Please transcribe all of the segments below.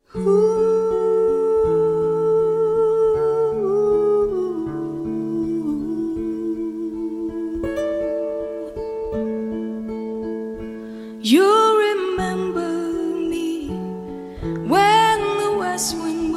You remember me when the west wind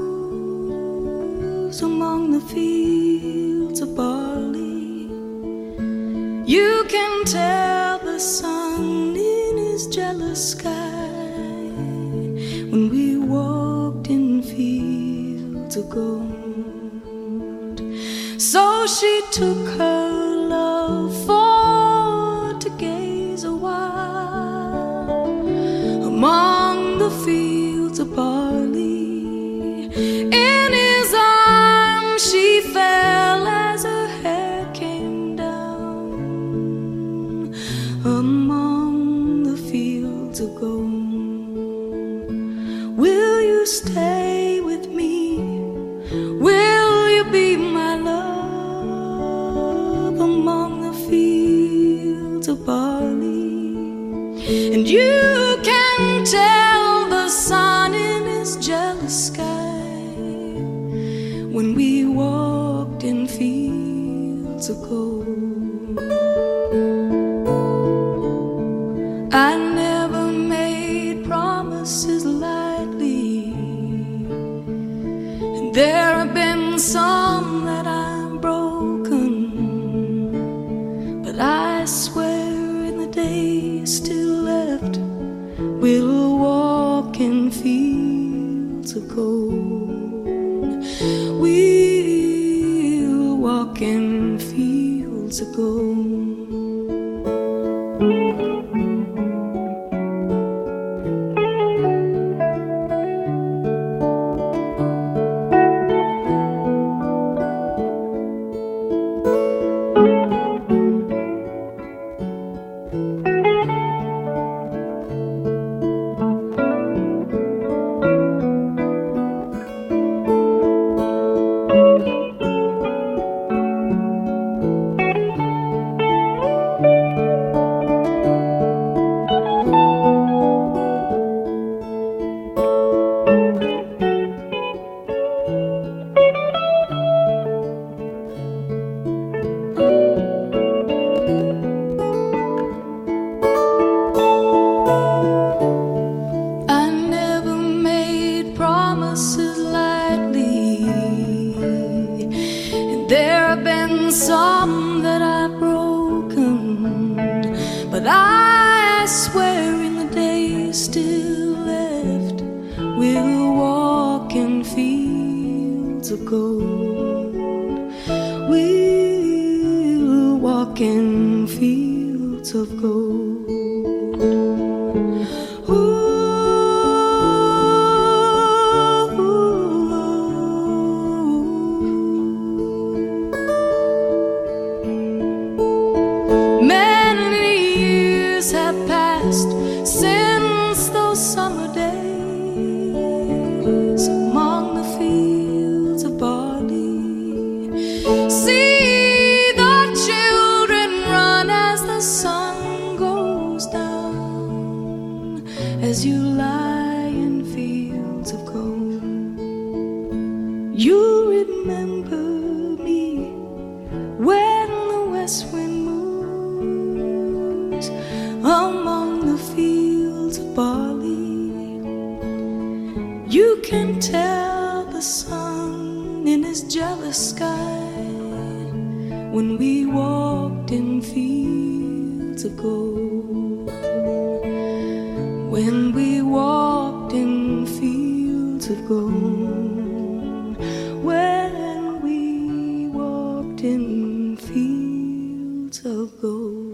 moves among the fields of barley. You can tell the sun in his jealous sky when we walked in fields of gold. So she took her love for to gaze a while among the fields of barley. In his arms she fell as her hair came down among the fields of gold. Will you stay with me? Will you be my love among the fields of barley? And you can tell the sun in his jealous sky when we walked in fields of gold. I never made promises lightly, and there have been some that I've broken, but I swear in the days still left we'll walk in fields of gold. We'll walk in fields of gold. There have been some that I've broken, but I swear in the days still left we'll walk in fields of gold. We'll walk in fields of gold. Have passed since those summer days among the fields of barley. See the children run as the sun goes down, as you lie in fields of gold. You remember me when the west wind moves among the fields of barley. You can tell the sun in his jealous sky when we walked in fields of gold. When we walked in fields of gold. When we walked in fields of gold.